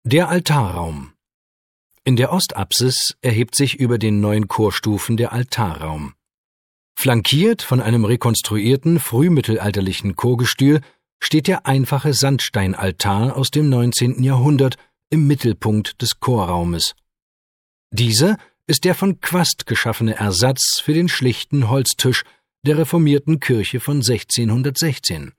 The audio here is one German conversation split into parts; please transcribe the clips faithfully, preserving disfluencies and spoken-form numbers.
Der Altarraum. In der Ostapsis erhebt sich über den neun Chorstufen der Altarraum. Flankiert von einem rekonstruierten frühmittelalterlichen Chorgestühl steht der einfache Sandsteinaltar aus dem neunzehnten Jahrhundert im Mittelpunkt des Chorraumes. Dieser ist der von Quast geschaffene Ersatz für den schlichten Holztisch der reformierten Kirche von sechzehnhundertsechzehn.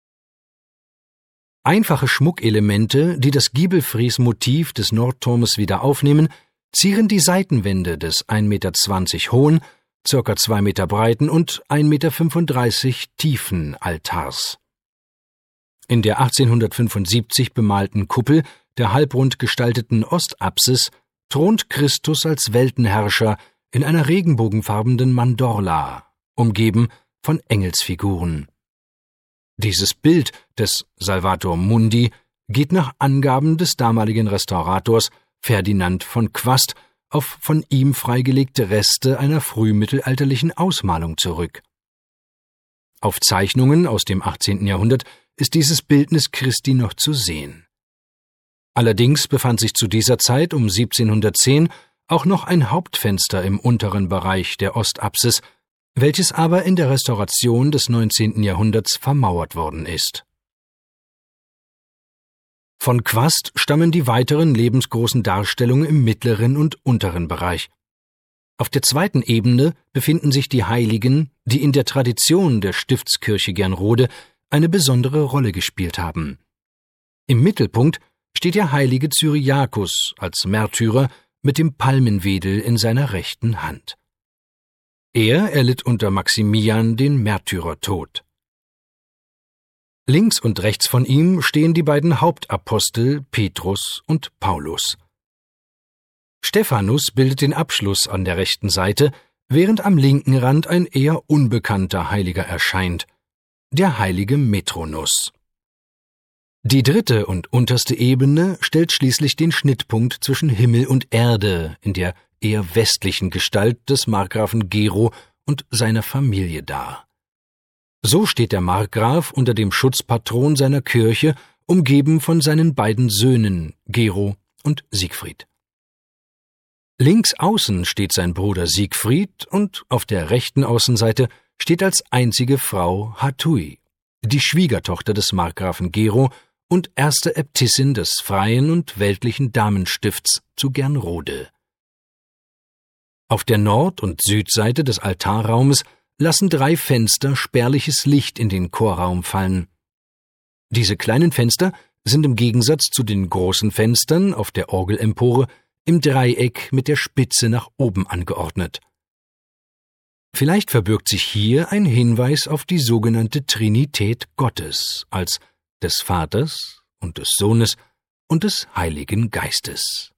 Einfache Schmuckelemente, die das Giebelfries-Motiv des Nordturmes wieder aufnehmen, zieren die Seitenwände des ein Meter zwanzig hohen, ca. zwei Meter breiten und ein Meter fünfunddreißig tiefen Altars. In der achtzehnhundertfünfundsiebzig bemalten Kuppel der halbrund gestalteten Ostapsis thront Christus als Weltenherrscher in einer regenbogenfarbenen Mandorla, umgeben von Engelsfiguren. Dieses Bild des Salvator Mundi geht nach Angaben des damaligen Restaurators Ferdinand von Quast auf von ihm freigelegte Reste einer frühmittelalterlichen Ausmalung zurück. Auf Zeichnungen aus dem achtzehnten Jahrhundert ist dieses Bildnis Christi noch zu sehen. Allerdings befand sich zu dieser Zeit um siebzehnhundertzehn auch noch ein Hauptfenster im unteren Bereich der Ostapsis, welches aber in der Restauration des neunzehnten Jahrhunderts vermauert worden ist. Von Quast stammen die weiteren lebensgroßen Darstellungen im mittleren und unteren Bereich. Auf der zweiten Ebene befinden sich die Heiligen, die in der Tradition der Stiftskirche Gernrode eine besondere Rolle gespielt haben. Im Mittelpunkt steht der heilige Cyriakus als Märtyrer mit dem Palmenwedel in seiner rechten Hand. Er erlitt unter Maximian den Märtyrertod. Links und rechts von ihm stehen die beiden Hauptapostel Petrus und Paulus. Stephanus bildet den Abschluss an der rechten Seite, während am linken Rand ein eher unbekannter Heiliger erscheint, der heilige Metronus. Die dritte und unterste Ebene stellt schließlich den Schnittpunkt zwischen Himmel und Erde in der eher westlichen Gestalt des Markgrafen Gero und seiner Familie dar. So steht der Markgraf unter dem Schutzpatron seiner Kirche, umgeben von seinen beiden Söhnen Gero und Siegfried. Links außen steht sein Bruder Siegfried und auf der rechten Außenseite steht als einzige Frau Hatui, die Schwiegertochter des Markgrafen Gero und erste Äbtissin des freien und weltlichen Damenstifts zu Gernrode. Auf der Nord- und Südseite des Altarraumes lassen drei Fenster spärliches Licht in den Chorraum fallen. Diese kleinen Fenster sind im Gegensatz zu den großen Fenstern auf der Orgelempore im Dreieck mit der Spitze nach oben angeordnet. Vielleicht verbirgt sich hier ein Hinweis auf die sogenannte Trinität Gottes als des Vaters und des Sohnes und des Heiligen Geistes.